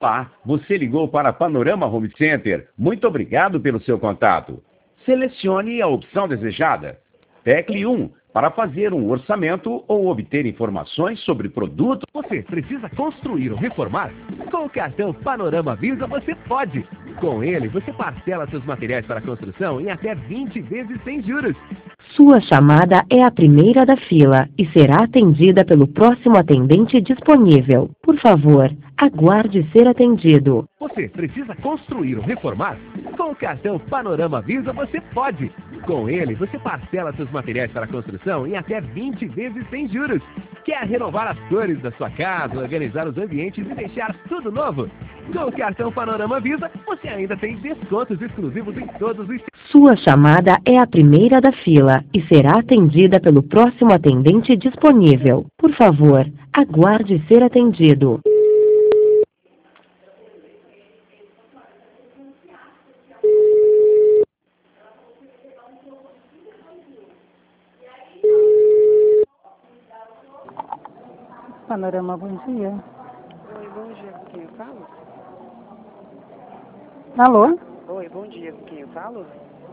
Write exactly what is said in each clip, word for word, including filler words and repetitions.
Olá, você ligou para Panorama Home Center. Muito obrigado pelo seu contato. Selecione a opção desejada. Tecle um para fazer um orçamento ou obter informações sobre produto. Você precisa construir ou reformar? Com o cartão Panorama Visa você pode. Com ele, você parcela seus materiais para construção em até vinte vezes sem juros. Sua chamada é a primeira da fila e será atendida pelo próximo atendente disponível. Por favor, aguarde ser atendido. Você precisa construir ou reformar? Com o cartão Panorama Visa você pode. Com ele, você parcela seus materiais para construção em até vinte vezes sem juros. Quer renovar as cores da sua casa, organizar os ambientes e deixar tudo novo? Com o cartão Panorama Visa, você ainda tem descontos exclusivos em todos os... Sua chamada é a primeira da fila e será atendida pelo próximo atendente disponível. Por favor, aguarde ser atendido. Panorama, bom dia. Oi, bom dia, com quem eu falo? Alô? Oi, bom dia, com quem eu falo?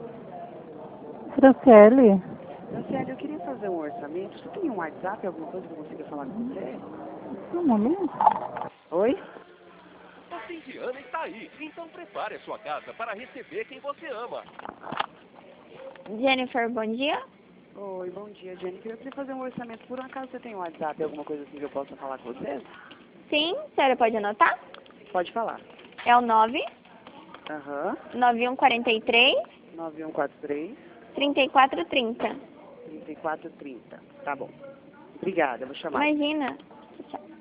Franciele? Franciele, eu queria fazer um orçamento. Você tem um WhatsApp, alguma coisa que eu consiga falar com você? Um momento. Oi? O fim de ano está aí, então prepare a sua casa para receber quem você ama. Jennifer, bom dia. Oi, bom dia, Jennifer. Eu queria fazer um orçamento. Por um acaso você tem um WhatsApp, alguma coisa assim que eu possa falar com você? Sim, a senhora pode anotar? Pode falar. É o nove Aham. nove um quatro três, nove um quatro três, três quatro três zero. três quatro três zero. Tá bom. Obrigada, eu vou chamar. Imagina. Tchau.